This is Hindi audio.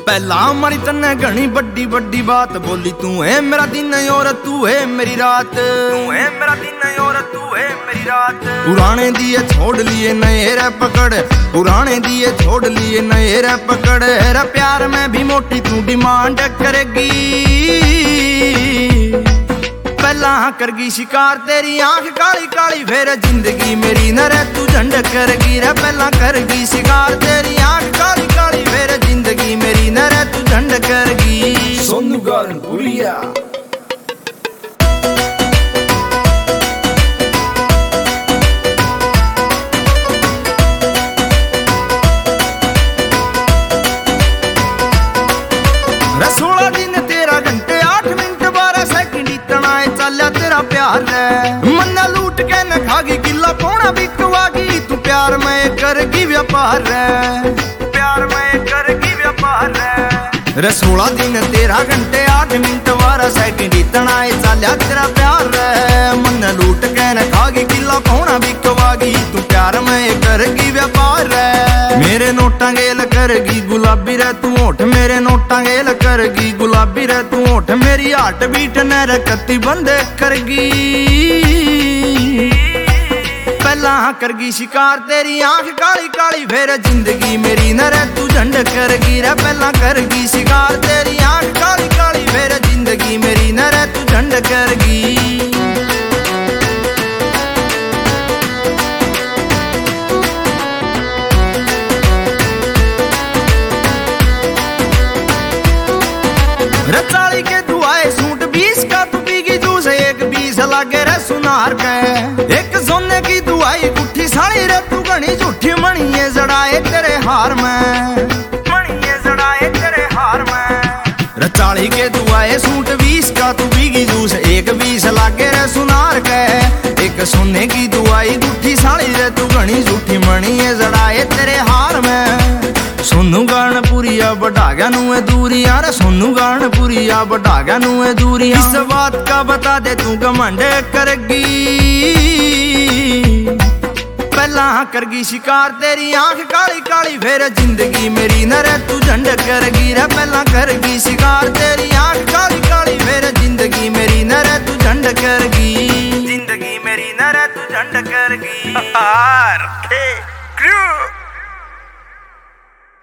पहला मारी तन्ने घनी बड्डी बड्डी बात बोली, तू है मेरा दिन और तू है मेरी रात, तू है मेरा दिन और तू है मेरी रात। पुराने दिए छोड़ लिए नए रे पकड़, पुराने दिए छोड़ लिए नए रे पकड़। रे प्यार में भी मोटी तू डिमांड करेगी, पहला करगी शिकार तेरी आंख काली काली, फिर जिंदगी मेरी न रे तू झंड करगी। रे पहला करगी शिकार तेरी आंख काली काली, फिर जिंदगी मेरी न रे तू झंड करगी। सोनू गार्डन पुलिया रसोला दिन 13 घंटे 8 मिनट 12 सेकंड इतना चलिया तेरा प्यार है। मन्ना लूट के न खागी किला पौना बिकवागी, तू प्यार में करगी व्यापार है, प्यार में करगी व्यापार है। रसोला दिन 13 घंटे 8 मिनट 12 सेकंड इतना चलिया तेरा प्यार है। मन्ना लूट के न खागी किला पौना बिकवागी, तू प्यार में करगी व्यापार है। मेरे नोटा गेल करगी गुलाबी रे तू होठ, मेरे नोटा गेल करगी गुलाबी रे तू होठ। मेरी हार्ट बीट ने रकती बंद करगी, पहला करगी शिकार तेरी आंख काली काली, फिर जिंदगी मेरी न रे तू झंड करगी। रे पहला करगी शिकार तेरी आंख काली काली, फिर जिंदगी मेरी न रे तू झंड करगी। रचाली के दुआए सूट 20 का तू पीगी जूस, एक 20 लागे रे सुनार के। एक सोने की दुआई गुठी साड़ी रे तू घनी झूठी, मणिये जड़ाए तेरे हार में, मणिये जड़ाए तेरे हार में। रचाली के दुआए सूट 20 का तू पीगी जूस, एक 20 लागे रे सुनार के। एक सोने की दुआई गुठी साड़ी रे तू घनी झूठी, मणिये जड़ाए तेरे हार में। सोनू गान पुरिया बढ़ा गया नुए दूरिया रे, सोनू गान पुरिया बढ़ा गया नुए दूरिया। इस बात का बता दे तू घमंड करगी, पहला करगी शिकार तेरी आंख काली काली, फिर जिंदगी मेरी न रे तू झंड करगी। रे पहला करगी शिकार तेरी